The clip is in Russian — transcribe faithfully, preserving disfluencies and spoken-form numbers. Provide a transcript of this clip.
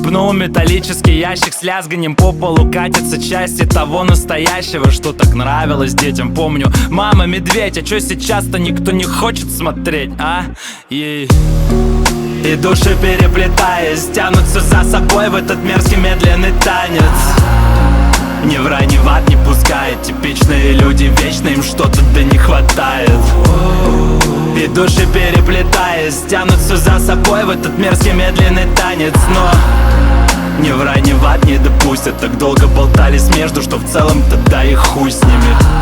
пнул металлический ящик, с лязганием по полу катятся части того настоящего, что так нравилось детям. Помню, мама медведь, а чё сейчас-то никто не хочет смотреть, а? И... И души, переплетаясь, тянутся за собой в этот мерзкий медленный танец. Ни в рай, ни в ад не пускает. Типичные люди вечно, им что-то да не хватает. И души, переплетаясь, тянутся за собой в этот мерзкий медленный танец. Но ни в рай, ни в ад не допустят. Так долго болтались между, что в целом-то да и хуй с ними.